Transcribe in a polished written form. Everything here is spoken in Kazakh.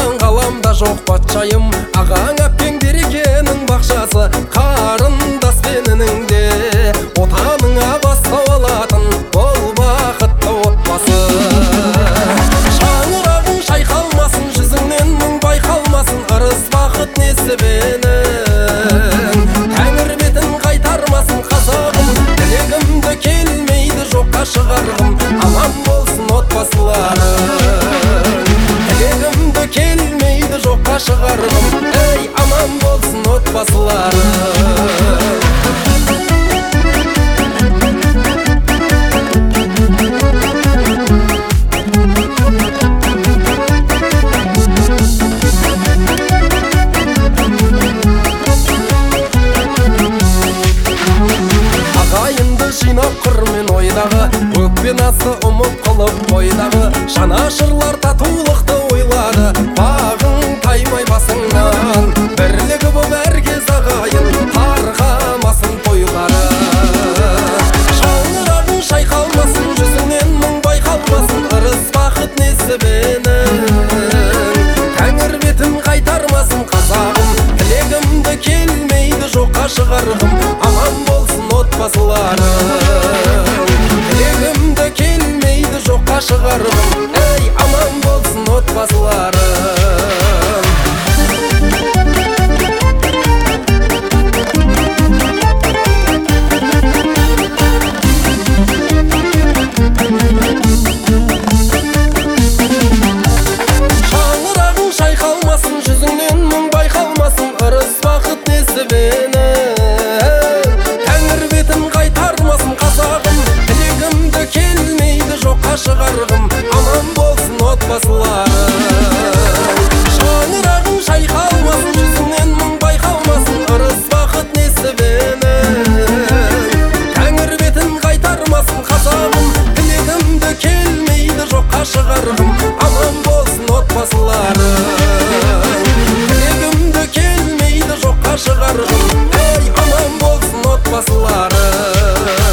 Алтын қаламда жоқ патшайым, ағаң әпкең берекенің бақшасы, қарындас пенінің де отаныңа бастау алатын бол бақытты отбасы. Шаңырағың шайқалмасын, жүзіңнен мұң байқалмасын, ырыс бақыт несібенің тәңір бетін қайтармасын қазағым. Тілегімді келмейді жоққа шығарғым, аман болсын отбасыларың. Тілегімді келмейді жоққа шығарғым, ей аман болсын отбасыларың. Жинап қырмен ойдағы, өкпен асы ұмыт қылып бойдағы, жанашырлар татулықты ойлады, бағың таймай басыңнан, бірлігі боп әркез ағайын, тарқамасын тойлары. Шаңырағың шайқалмасын, жүзіңнен мұң байқалмасын, ырыс бақыт несібенің тәңір бетін қайтармасын қазағым. Тілегімді келмейді жоққа шығарғым, аман болсын отбасыларың. Тілегімді келмейді жоққа шығарғым, ей аман болсын отбасыларың. Шаңырағың шайқалмасын, жүзіңнен мұң байқалмасын, ырыс бақыт несібенің тәңір бетін қайтармасын қазағым. Тілегімді келмейді жоққа шығарғым, аман болсын отбасыларың. Шаңырағың шайқалмасын, жүзіңнен мұң байқалмасын, ырыс бақыт несібенің тәңір бетін қайтармасын қазағым. Тілегімді келмейді жоққа шығарғым, аман болсын отбасыларың. Тілегімді келмейді жоққа шығарғым, ей аман болсын отбасыларың.